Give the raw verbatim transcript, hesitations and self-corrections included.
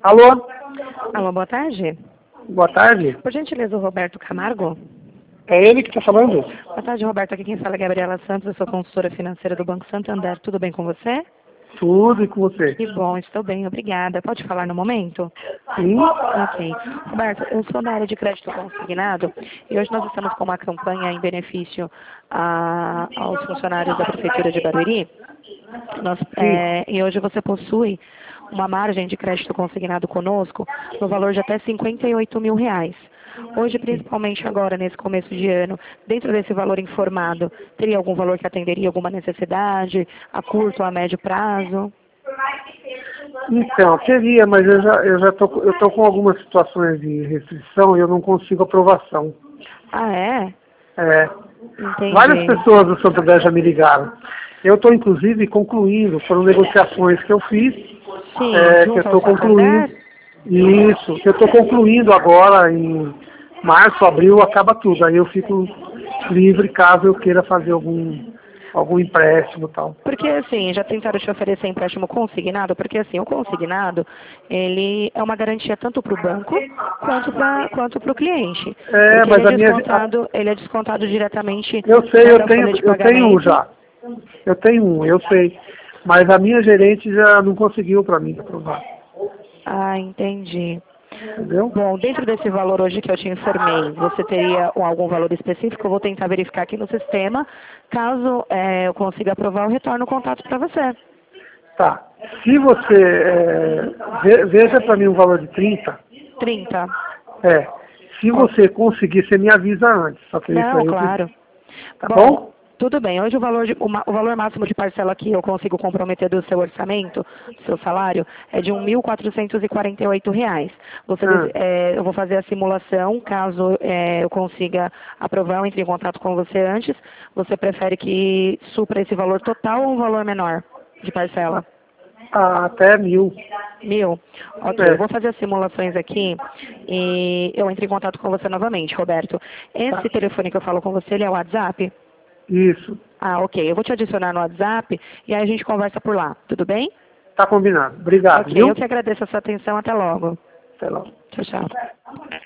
Alô? Alô, boa tarde. Boa tarde. Por gentileza, o Roberto Camargo? É ele que está falando? Boa tarde, Roberto. Aqui quem fala é Gabriela Santos, eu sou consultora financeira do Banco Santander. Tudo bem com você? Tudo e com você? Que bom, estou bem, obrigada. Pode falar no momento? Sim. Ok. Roberto, eu sou da área de crédito consignado e hoje nós estamos com uma campanha em benefício a, aos funcionários da Prefeitura de Barueri. Nós, Sim. é, e hoje você possui uma margem de crédito consignado conosco no valor de até cinquenta e oito mil reais. Hoje, principalmente agora, nesse começo de ano, dentro desse valor informado, teria algum valor que atenderia alguma necessidade, a curto ou a médio prazo? Então, teria, mas eu já eu já tô, eu tô com algumas situações de restrição e eu não consigo aprovação. Ah, é? É, várias Entendi. pessoas do Santander já me ligaram. Eu estou, inclusive, concluindo, foram negociações que eu fiz, Sim, é, que eu junto ao estou concluindo. Santander? Isso, que eu estou concluindo agora em março, abril, acaba tudo. Aí eu fico livre caso eu queira fazer algum, algum empréstimo e tal. Porque, assim, já tentaram te oferecer empréstimo consignado? Porque, assim, o consignado, ele é uma garantia tanto para o banco quanto para quanto para o cliente. É, Porque ele mas é a minha... a- descontado, ele é descontado diretamente, eu sei, né, eu da tenho, folha de eu tenho um pagamento. já. Eu tenho um, eu sei. Mas a minha gerente já não conseguiu para mim aprovar. Ah, entendi. Entendeu? Bom, dentro desse valor hoje que eu te informei, você teria um- algum valor específico? Eu vou tentar verificar aqui no sistema. Caso eh, eu consiga aprovar, eu retorno o contato para você. Tá. Se você é, ve- veja para mim um valor de trinta, trinta. é. Se Ó, você conseguir, você me avisa antes. Só que isso não, aí eu preciso. claro. Tá Bom, bom? tudo bem. Hoje o valor, de- o, ma- o valor máximo de parcela que eu consigo comprometer do seu orçamento, do seu salário, é de um mil quatrocentos e quarenta e oito reais. Você, dese- Ah, eh, eu vou fazer a simulação, caso eh, eu consiga aprovar, eu entre em contato com você antes. Você prefere que supra esse valor total ou um valor menor de parcela? a- até mil. Mil? Ok, eu É. vou fazer as simulações aqui e eu entro em contato com você novamente, Roberto. Tá. Esse telefone que eu falo com você, ele é o WhatsApp? Isso. Ah, ok. Eu vou te adicionar no WhatsApp e aí a gente conversa por lá. Tudo bem? Tá combinado. Obrigado, Ok, eu viu? que agradeço a sua atenção. Até logo. Até logo. Tchau, tchau.